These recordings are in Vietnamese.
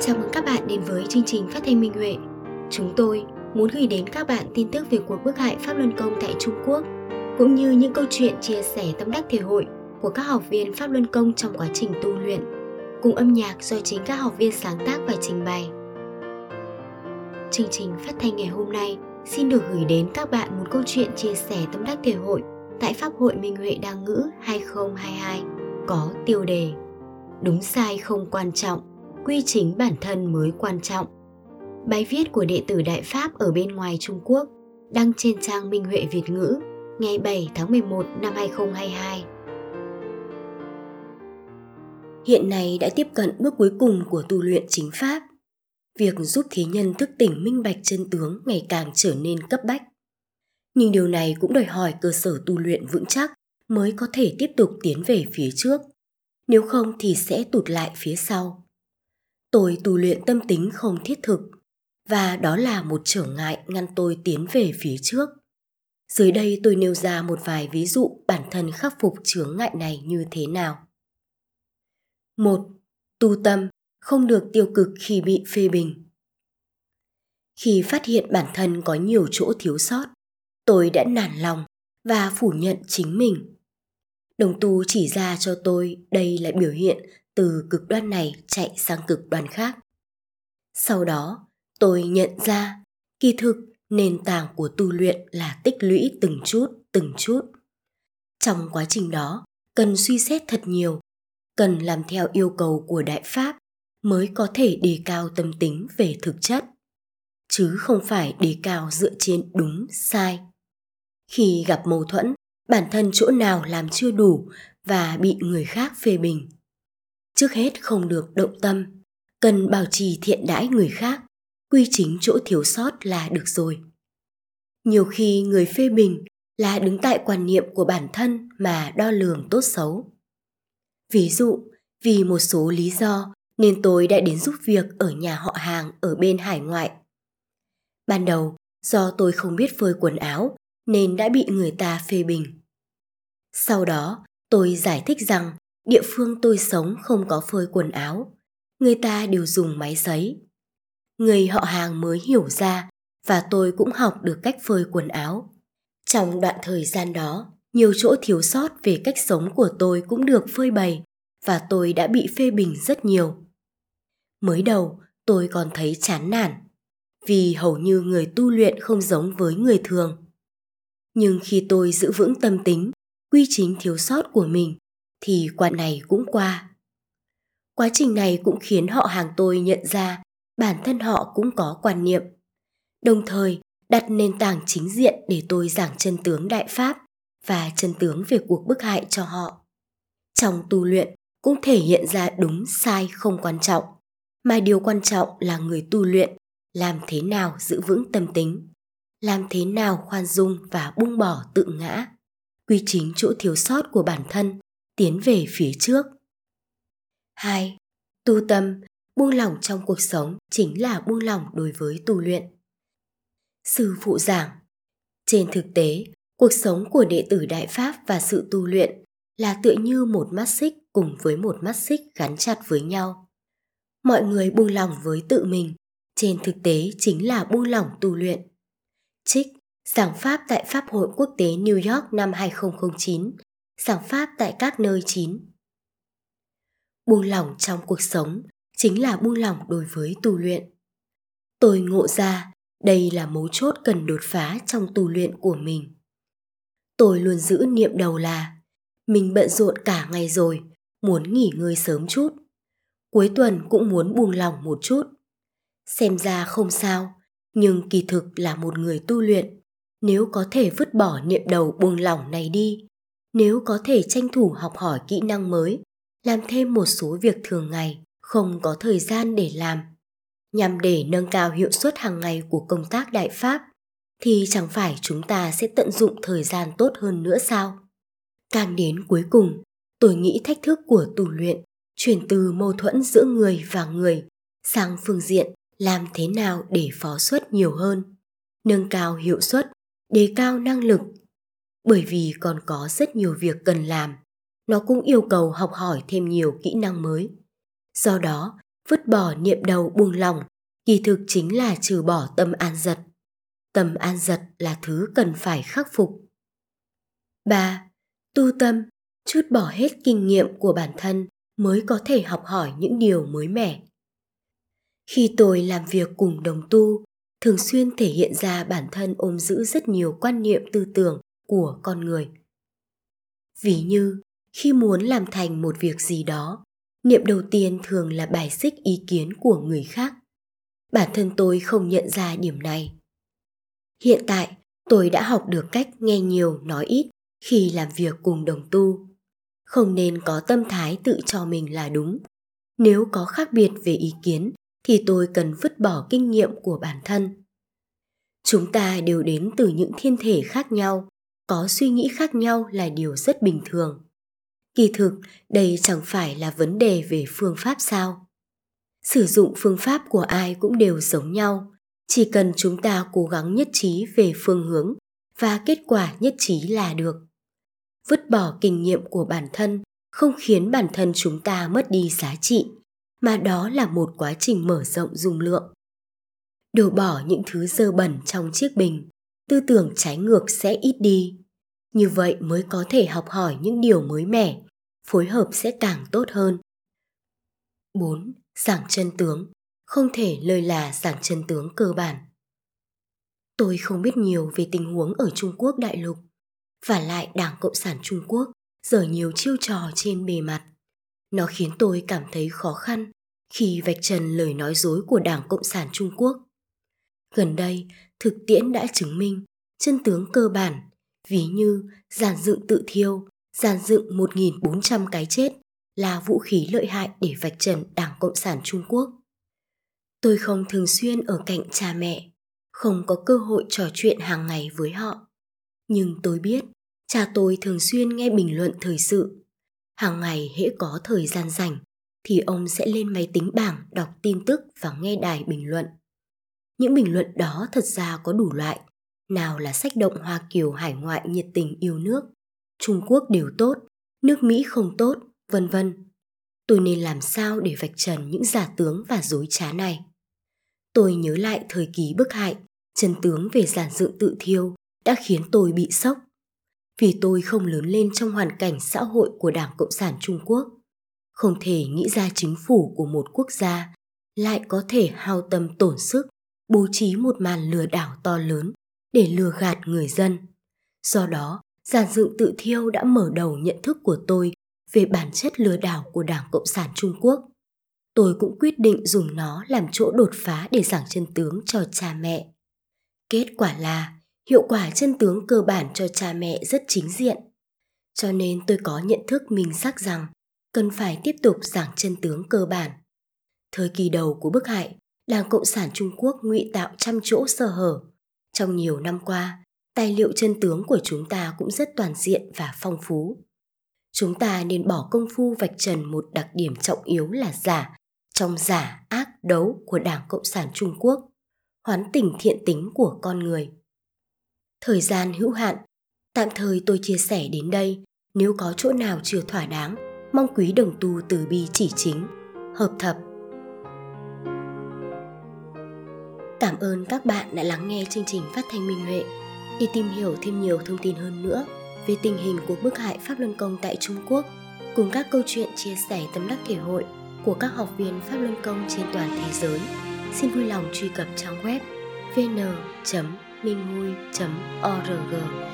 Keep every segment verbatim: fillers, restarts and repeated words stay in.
Chào mừng các bạn đến với chương trình phát thanh Minh Huệ. Chúng tôi muốn gửi đến các bạn tin tức về cuộc bức hại Pháp Luân Công tại Trung Quốc, cũng như những câu chuyện chia sẻ tâm đắc thể hội của các học viên Pháp Luân Công trong quá trình tu luyện, cùng âm nhạc do chính các học viên sáng tác và trình bày. Chương trình phát thanh ngày hôm nay xin được gửi đến các bạn một câu chuyện chia sẻ tâm đắc thể hội tại Pháp hội Minh Huệ Đăng Ngữ hai không hai hai có tiêu đề Đúng sai không quan trọng, quy chính bản thân mới quan trọng. Bài viết của đệ tử Đại Pháp ở bên ngoài Trung Quốc, đăng trên trang Minh Huệ Việt ngữ ngày bảy tháng mười một năm hai không hai hai. Hiện nay đã tiếp cận bước cuối cùng của tu luyện chính Pháp. Việc giúp thế nhân thức tỉnh minh bạch chân tướng ngày càng trở nên cấp bách. Nhưng điều này cũng đòi hỏi cơ sở tu luyện vững chắc mới có thể tiếp tục tiến về phía trước. Nếu không thì sẽ tụt lại phía sau. Tôi tu luyện tâm tính không thiết thực, và đó là một trở ngại ngăn tôi tiến về phía trước. Dưới đây tôi nêu ra một vài ví dụ bản thân khắc phục chướng ngại này như thế nào. một. Tu tâm, không được tiêu cực khi bị phê bình. Khi phát hiện bản thân có nhiều chỗ thiếu sót, tôi đã nản lòng và phủ nhận chính mình. Đồng tu chỉ ra cho tôi đây là biểu hiện từ cực đoan này chạy sang cực đoan khác. Sau đó, tôi nhận ra kỳ thực nền tảng của tu luyện là tích lũy từng chút, từng chút. Trong quá trình đó, cần suy xét thật nhiều, cần làm theo yêu cầu của Đại Pháp mới có thể đề cao tâm tính về thực chất, chứ không phải đề cao dựa trên đúng, sai. Khi gặp mâu thuẫn, bản thân chỗ nào làm chưa đủ và bị người khác phê bình. Trước hết không được động tâm, cần bảo trì thiện đãi người khác, quy chính chỗ thiếu sót là được rồi. Nhiều khi người phê bình là đứng tại quan niệm của bản thân mà đo lường tốt xấu. Ví dụ, vì một số lý do nên tôi đã đến giúp việc ở nhà họ hàng ở bên hải ngoại. Ban đầu, do tôi không biết phơi quần áo nên đã bị người ta phê bình. Sau đó, tôi giải thích rằng địa phương tôi sống không có phơi quần áo, người ta đều dùng máy sấy. Người họ hàng mới hiểu ra và tôi cũng học được cách phơi quần áo. Trong đoạn thời gian đó, nhiều chỗ thiếu sót về cách sống của tôi cũng được phơi bày và tôi đã bị phê bình rất nhiều. Mới đầu, tôi còn thấy chán nản, vì hầu như người tu luyện không giống với người thường. Nhưng khi tôi giữ vững tâm tính, quy chính thiếu sót của mình, thì quan này cũng qua. Quá trình này cũng khiến họ hàng tôi nhận ra bản thân họ cũng có quan niệm, đồng thời đặt nền tảng chính diện để tôi giảng chân tướng Đại Pháp và chân tướng về cuộc bức hại cho họ. Trong tu luyện cũng thể hiện ra đúng sai không quan trọng, mà điều quan trọng là người tu luyện làm thế nào giữ vững tâm tính, làm thế nào khoan dung và buông bỏ tự ngã, quy chính chỗ thiếu sót của bản thân, tiến về phía trước. hai. Tu tâm, buông lỏng trong cuộc sống chính là buông lỏng đối với tu luyện. Sư phụ giảng, trên thực tế, cuộc sống của đệ tử Đại Pháp và sự tu luyện là tựa như một mắt xích cùng với một mắt xích gắn chặt với nhau. Mọi người buông lỏng với tự mình, trên thực tế chính là buông lỏng tu luyện. Trích, giảng Pháp tại Pháp hội Quốc tế New York năm hai không không chín, giảng Pháp tại các nơi chín. Buông lỏng trong cuộc sống chính là buông lỏng đối với tu luyện. Tôi ngộ ra đây là mấu chốt cần đột phá trong tu luyện của mình. Tôi luôn giữ niệm đầu là mình bận rộn cả ngày rồi, muốn nghỉ ngơi sớm chút. Cuối tuần cũng muốn buông lỏng một chút. Xem ra không sao, nhưng kỳ thực là một người tu luyện. Nếu có thể vứt bỏ niệm đầu buông lỏng này đi, nếu có thể tranh thủ học hỏi kỹ năng mới, làm thêm một số việc thường ngày không có thời gian để làm, nhằm để nâng cao hiệu suất hàng ngày của công tác Đại Pháp, thì chẳng phải chúng ta sẽ tận dụng thời gian tốt hơn nữa sao? Càng đến cuối cùng, tôi nghĩ thách thức của tu luyện chuyển từ mâu thuẫn giữa người và người sang phương diện làm thế nào để phó xuất nhiều hơn, nâng cao hiệu suất, đề cao năng lực. Bởi vì còn có rất nhiều việc cần làm, nó cũng yêu cầu học hỏi thêm nhiều kỹ năng mới. Do đó, Vứt bỏ niệm đầu buông lỏng, kỳ thực chính là trừ bỏ tâm an giật. Tâm an giật là thứ cần phải khắc phục. ba. Tu tâm, trút bỏ hết kinh nghiệm của bản thân mới có thể học hỏi những điều mới mẻ. Khi tôi làm việc cùng đồng tu, thường xuyên thể hiện ra bản thân ôm giữ rất nhiều quan niệm tư tưởng của con người. Ví như, khi muốn làm thành một việc gì đó, niệm đầu tiên thường là bài xích ý kiến của người khác. Bản thân tôi không nhận ra điểm này. Hiện tại, tôi đã học được cách nghe nhiều nói ít khi làm việc cùng đồng tu. Không nên có tâm thái tự cho mình là đúng. Nếu có khác biệt về ý kiến thì tôi cần vứt bỏ kinh nghiệm của bản thân. Chúng ta đều đến từ những thiên thể khác nhau, có suy nghĩ khác nhau là điều rất bình thường. Kỳ thực, đây chẳng phải là vấn đề về phương pháp sao? Sử dụng phương pháp của ai cũng đều giống nhau, chỉ cần chúng ta cố gắng nhất trí về phương hướng và kết quả nhất trí là được. Vứt bỏ kinh nghiệm của bản thân không khiến bản thân chúng ta mất đi giá trị, mà đó là một quá trình mở rộng dung lượng. Đổ bỏ những thứ dơ bẩn trong chiếc bình, tư tưởng trái ngược sẽ ít đi. Như vậy mới có thể học hỏi những điều mới mẻ, phối hợp sẽ càng tốt hơn. bốn. Giảng chân tướng, không thể lơi là giảng chân tướng cơ bản. Tôi không biết nhiều về tình huống ở Trung Quốc đại lục, và lại Đảng Cộng sản Trung Quốc giở nhiều chiêu trò trên bề mặt. Nó khiến tôi cảm thấy khó khăn khi vạch trần lời nói dối của Đảng Cộng sản Trung Quốc. Gần đây, thực tiễn đã chứng minh chân tướng cơ bản, ví như giàn dựng tự thiêu, giàn dựng một nghìn bốn trăm cái chết là vũ khí lợi hại để vạch trần Đảng Cộng sản Trung Quốc. Tôi không thường xuyên ở cạnh cha mẹ, không có cơ hội trò chuyện hàng ngày với họ. Nhưng tôi biết, cha tôi thường xuyên nghe bình luận thời sự. Hàng ngày hễ có thời gian rảnh, thì ông sẽ lên máy tính bảng đọc tin tức và nghe đài bình luận. Những bình luận đó thật ra có đủ loại, nào là sách động Hoa Kiều hải ngoại nhiệt tình yêu nước, Trung Quốc đều tốt, nước Mỹ không tốt, vân vân. Tôi nên làm sao để vạch trần những giả tướng và dối trá này? Tôi nhớ lại thời kỳ bức hại, chân tướng về giàn dựng tự thiêu đã khiến tôi bị sốc. Vì tôi không lớn lên trong hoàn cảnh xã hội của Đảng Cộng sản Trung Quốc, không thể nghĩ ra chính phủ của một quốc gia lại có thể hao tâm tổn sức bố trí một màn lừa đảo to lớn để lừa gạt người dân. Do đó, giàn dựng tự thiêu đã mở đầu nhận thức của tôi về bản chất lừa đảo của Đảng Cộng sản Trung Quốc. Tôi cũng quyết định dùng nó làm chỗ đột phá để giảng chân tướng cho cha mẹ. Kết quả là hiệu quả chân tướng cơ bản cho cha mẹ rất chính diện. Cho nên tôi có nhận thức minh xác rằng cần phải tiếp tục giảng chân tướng cơ bản. Thời kỳ đầu của bức hại, Đảng Cộng sản Trung Quốc ngụy tạo trăm chỗ sơ hở. Trong nhiều năm qua, tài liệu chân tướng của chúng ta cũng rất toàn diện và phong phú. Chúng ta nên bỏ công phu vạch trần một đặc điểm trọng yếu là giả, trong giả ác đấu của Đảng Cộng sản Trung Quốc, hoán tỉnh thiện tính của con người. Thời gian hữu hạn, tạm thời tôi chia sẻ đến đây. Nếu có chỗ nào chưa thỏa đáng, mong quý đồng tu từ bi chỉ chính. Hợp thập. Cảm ơn các bạn đã lắng nghe chương trình phát thanh Minh Huệ. Để tìm hiểu thêm nhiều thông tin hơn nữa về tình hình cuộc bức hại Pháp Luân Công tại Trung Quốc, cùng các câu chuyện chia sẻ tâm đắc thể hội của các học viên Pháp Luân Công trên toàn thế giới, xin vui lòng truy cập trang web vê en chấm minh hui chấm org.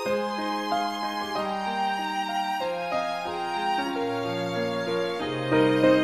Thank you.